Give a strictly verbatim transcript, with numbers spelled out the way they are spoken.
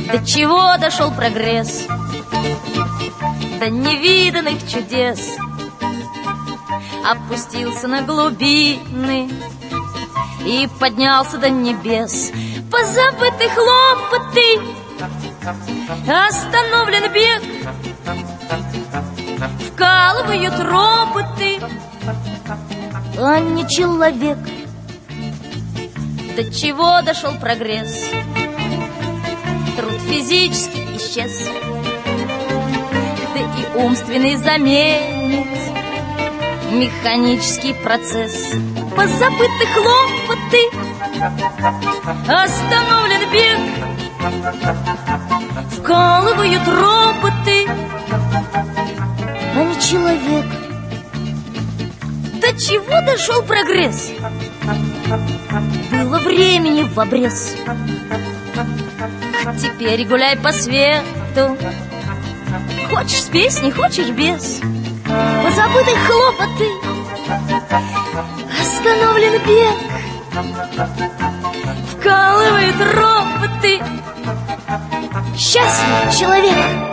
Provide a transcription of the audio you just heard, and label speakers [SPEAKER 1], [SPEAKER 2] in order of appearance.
[SPEAKER 1] До чего дошел прогресс? До невиданных чудес. Опустился на глубины и поднялся до небес. Позабыты хлопоты, остановлен бег, вкалывают роботы, а не человек. До чего дошел прогресс? Труд физически исчез, да и умственный заменит механический процесс. Позабыты хлопоты, остановлен бег, вкалывают роботы, а не человек. До чего дошел прогресс? Было времени в обрез. Теперь гуляй по свету, хочешь с песней, хочешь без. Позабыты хлопоты, остановлен бег, вкалывают роботы. Счастлив человек.